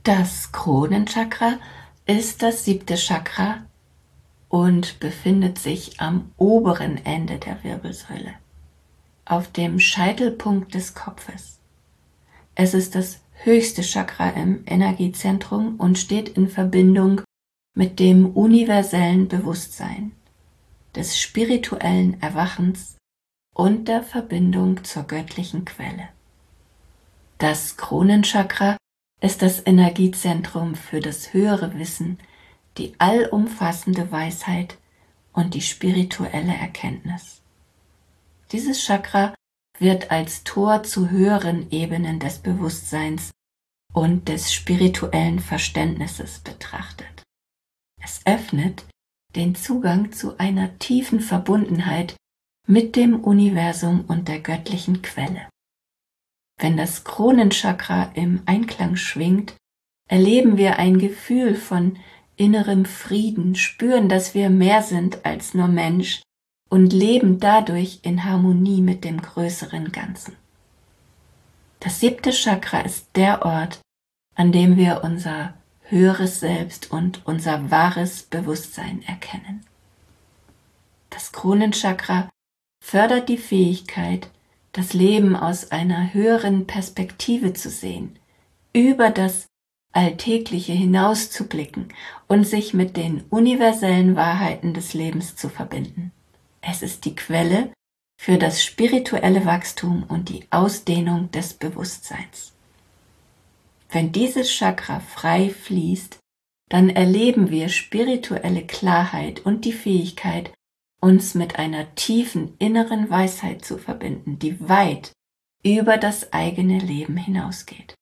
Das Kronenchakra ist das 7. Chakra und befindet sich am oberen Ende der Wirbelsäule, auf dem Scheitelpunkt des Kopfes. Es ist das höchste Chakra im Energiezentrum und steht in Verbindung mit dem universellen Bewusstsein, des spirituellen Erwachens und der Verbindung zur göttlichen Quelle. Das Kronenchakra ist das Energiezentrum für das höhere Wissen, die allumfassende Weisheit und die spirituelle Erkenntnis. Dieses Chakra wird als Tor zu höheren Ebenen des Bewusstseins und des spirituellen Verständnisses betrachtet. Es öffnet den Zugang zu einer tiefen Verbundenheit mit dem Universum und der göttlichen Quelle. Wenn das Kronenchakra im Einklang schwingt, erleben wir ein Gefühl von innerem Frieden, spüren, dass wir mehr sind als nur Mensch und leben dadurch in Harmonie mit dem größeren Ganzen. Das 7. Chakra ist der Ort, an dem wir unser höheres Selbst und unser wahres Bewusstsein erkennen. Das Kronenchakra fördert die Fähigkeit, das Leben aus einer höheren Perspektive zu sehen, über das Alltägliche hinauszublicken und sich mit den universellen Wahrheiten des Lebens zu verbinden. Es ist die Quelle für das spirituelle Wachstum und die Ausdehnung des Bewusstseins. Wenn dieses Chakra frei fließt, dann erleben wir spirituelle Klarheit und die Fähigkeit, uns mit einer tiefen inneren Weisheit zu verbinden, die weit über das eigene Leben hinausgeht.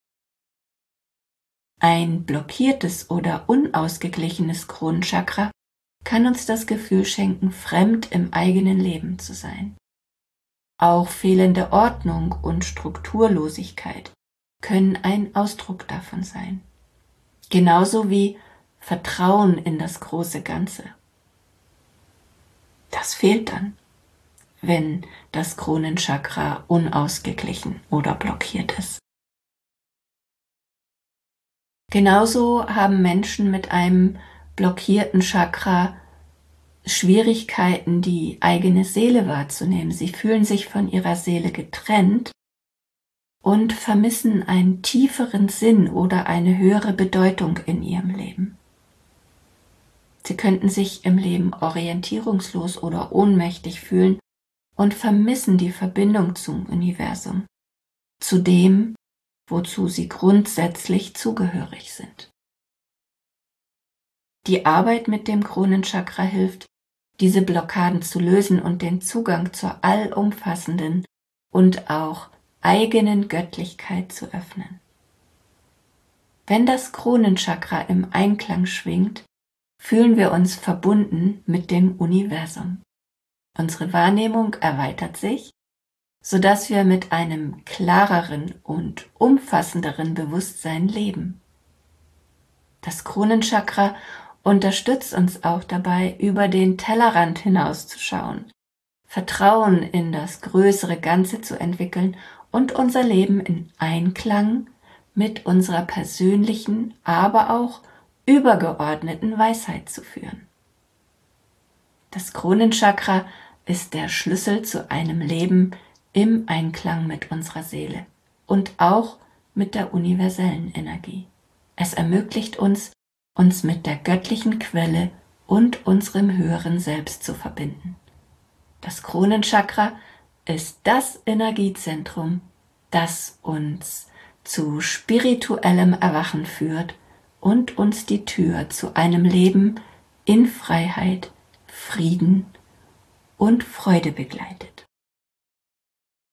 Ein blockiertes oder unausgeglichenes Kronenchakra kann uns das Gefühl schenken, fremd im eigenen Leben zu sein. Auch fehlende Ordnung und Strukturlosigkeit können ein Ausdruck davon sein. Genauso wie Vertrauen in das große Ganze. Das fehlt dann, wenn das Kronenchakra unausgeglichen oder blockiert ist. Genauso haben Menschen mit einem blockierten Chakra Schwierigkeiten, die eigene Seele wahrzunehmen. Sie fühlen sich von ihrer Seele getrennt und vermissen einen tieferen Sinn oder eine höhere Bedeutung in ihrem Leben. Sie könnten sich im Leben orientierungslos oder ohnmächtig fühlen und vermissen die Verbindung zum Universum, zu dem, wozu sie grundsätzlich zugehörig sind. Die Arbeit mit dem Kronenchakra hilft, diese Blockaden zu lösen und den Zugang zur allumfassenden und auch eigenen Göttlichkeit zu öffnen. Wenn das Kronenchakra im Einklang schwingt, fühlen wir uns verbunden mit dem Universum. Unsere Wahrnehmung erweitert sich, sodass wir mit einem klareren und umfassenderen Bewusstsein leben. Das Kronenchakra unterstützt uns auch dabei, über den Tellerrand hinauszuschauen, Vertrauen in das größere Ganze zu entwickeln und unser Leben in Einklang mit unserer persönlichen, aber auch übergeordneten Weisheit zu führen. Das Kronenchakra ist der Schlüssel zu einem Leben im Einklang mit unserer Seele und auch mit der universellen Energie. Es ermöglicht uns, uns mit der göttlichen Quelle und unserem höheren Selbst zu verbinden. Das Kronenchakra ist das Energiezentrum, das uns zu spirituellem Erwachen führt und uns die Tür zu einem Leben in Freiheit, Frieden und Freude begleitet.